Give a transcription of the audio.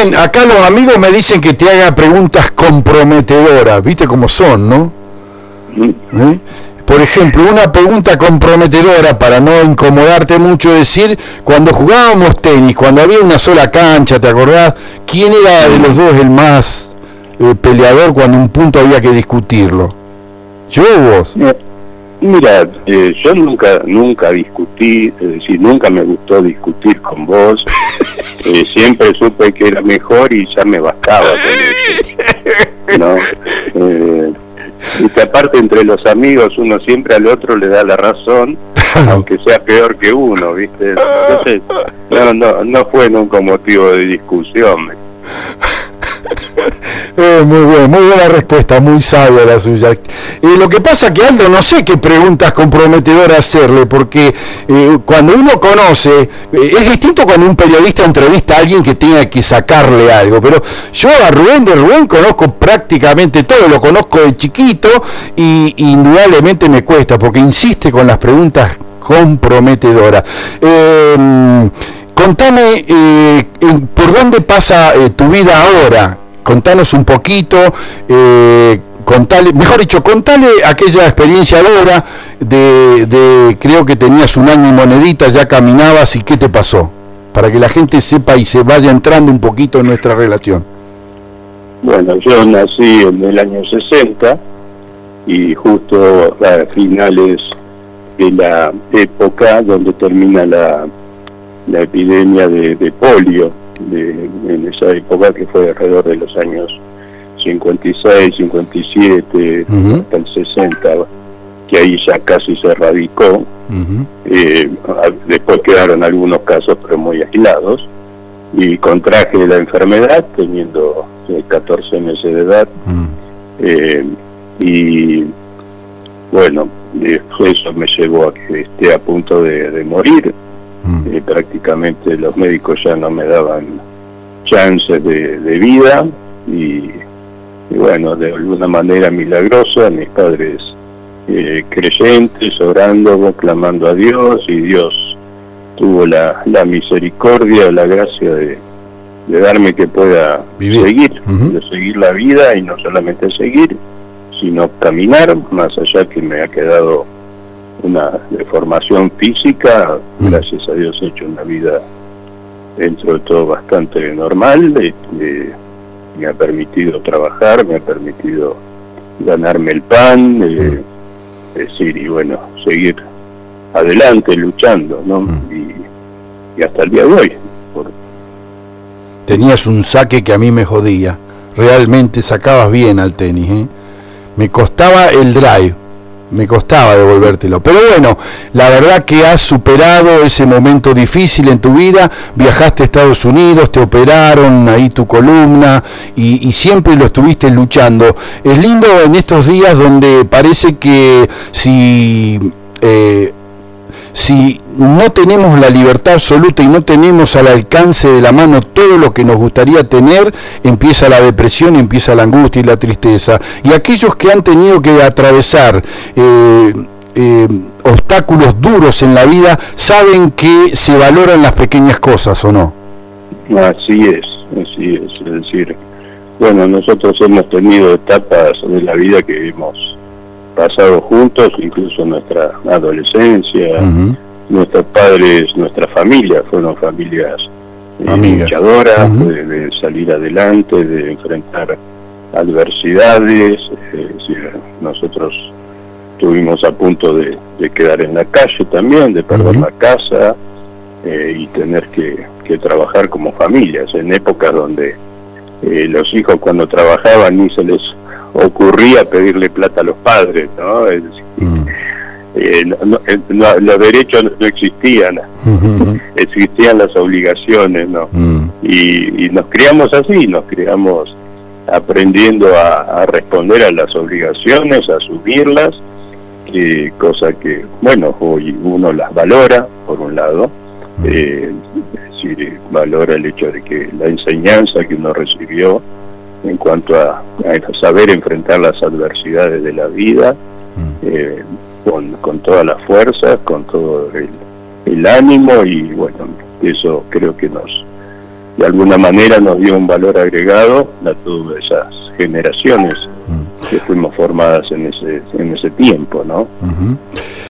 Bien, acá los amigos me dicen que te haga preguntas comprometedoras, ¿viste cómo son, no? ¿Eh? Por ejemplo, una pregunta comprometedora para no incomodarte mucho, decir, cuando jugábamos tenis, cuando había una sola cancha, ¿te acordás? ¿Quién era de los dos el más peleador cuando un punto había que discutirlo? ¿Yo o vos? Mira, yo nunca discutí, es decir, nunca me gustó discutir con vos. Siempre supe que era mejor y ya me bastaba con eso, ¿no? Y que aparte entre los amigos uno siempre al otro le da la razón, aunque sea peor que uno, ¿viste? Entonces, no fue nunca motivo de discusión. Muy buena respuesta, muy sabia la suya. Lo que pasa que, Aldo, no sé qué preguntas comprometedoras hacerle, porque cuando uno conoce, es distinto cuando un periodista entrevista a alguien que tenga que sacarle algo, pero yo a Rubén de Rubén conozco prácticamente todo, lo conozco de chiquito y indudablemente me cuesta, porque insiste con las preguntas comprometedoras. Contame, ¿por dónde pasa tu vida ahora? Contanos un poquito, contale aquella experiencia ahora de creo que tenías 1 año y monedita, ya caminabas, y qué te pasó, para que la gente sepa y se vaya entrando un poquito en nuestra relación. Bueno, yo nací en el año 60 y justo a finales de la época donde termina la epidemia de polio, en esa época que fue alrededor de los años 56, 57, hasta el 60, que ahí ya casi se erradicó. Después quedaron algunos casos, pero muy aislados, y contraje la enfermedad teniendo 14 meses de edad. Y bueno, eso me llevó a que esté a punto de morir. Prácticamente los médicos ya no me daban chances de vida y bueno, de alguna manera milagrosa, mis padres creyentes, orando, clamando a Dios, y Dios tuvo la misericordia, la gracia de darme que pueda seguir, de seguir la vida, y no solamente seguir, sino caminar, más allá que me ha quedado una deformación física. Gracias a Dios he hecho una vida dentro de todo bastante normal. Me ha permitido trabajar, me ha permitido ganarme el pan, decir, y bueno, seguir adelante luchando, ¿no? Y hasta el día de hoy. Tenías un saque que a mí me jodía, realmente sacabas bien al tenis, ¿eh? Me costaba el drive, me costaba devolvértelo, pero bueno, la verdad que has superado ese momento difícil en tu vida, viajaste a Estados Unidos, te operaron ahí tu columna y siempre lo estuviste luchando. Es lindo en estos días donde parece que si no tenemos la libertad absoluta y no tenemos al alcance de la mano todo lo que nos gustaría tener, empieza la depresión, empieza la angustia y la tristeza. Y aquellos que han tenido que atravesar obstáculos duros en la vida saben que se valoran las pequeñas cosas, ¿o no? Así es. Es decir, bueno, nosotros hemos tenido etapas de la vida que hemos pasado juntos, incluso nuestra adolescencia. Nuestros padres, nuestra familia fueron familias luchadoras, de salir adelante, de enfrentar adversidades. Es decir, nosotros estuvimos a punto de quedar en la calle también, de perder la casa y tener que trabajar como familias, en épocas donde los hijos cuando trabajaban ni se les ocurría pedirle plata a los padres, ¿no? Es decir, los derechos no existían, existían las obligaciones, ¿no? Y nos criamos así, nos criamos aprendiendo a responder a las obligaciones, a asumirlas, cosa que, bueno, hoy uno las valora, por un lado, es decir, valora el hecho de que la enseñanza que uno recibió en cuanto a saber enfrentar las adversidades de la vida, con todas las fuerzas, con todo el ánimo, y bueno, eso creo que de alguna manera nos dio un valor agregado a todas esas generaciones que fuimos formadas en ese tiempo, ¿no?